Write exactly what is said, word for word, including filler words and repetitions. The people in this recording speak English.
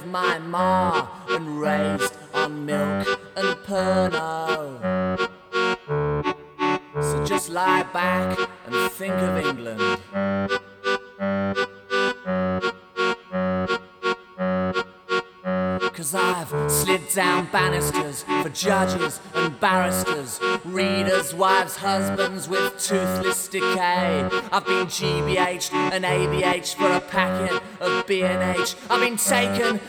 my ma and raised on milk and Pernod. So just lie back and think of England. Cause I've slid down banisters for judges and barristers, readers, wives, husbands with toothless decay. I've been G B H'd and A B H'd for a packet of B and H. I've been taken